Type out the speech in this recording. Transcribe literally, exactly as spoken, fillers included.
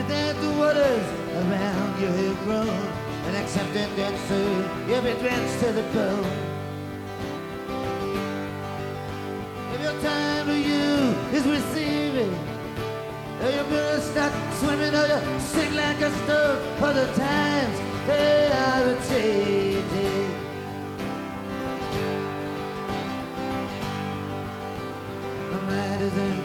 that the waters around you have grown, and accepting that soon you'll be drenched to the bone. If your time to you is receiving, or you better start swimming, or you sink like a stone for the time